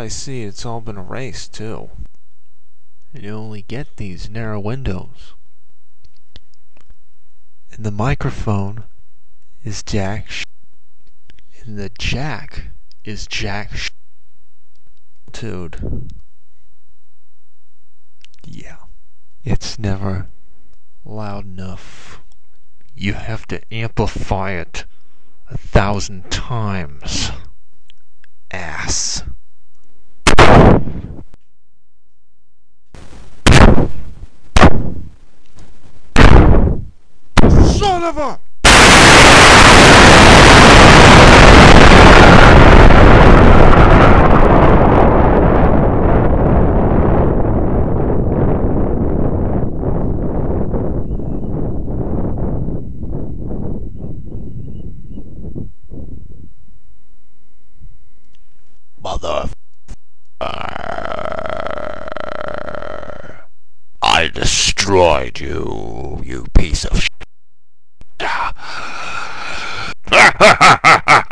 I see, it's all been erased, too. And you only get these narrow windows. And the microphone is jack sh. And the jack is jack sh. Dude. Yeah. It's never loud enough. You have to amplify it 1,000 times. Ass. Son of a... Mother... I destroyed you, you piece of shit.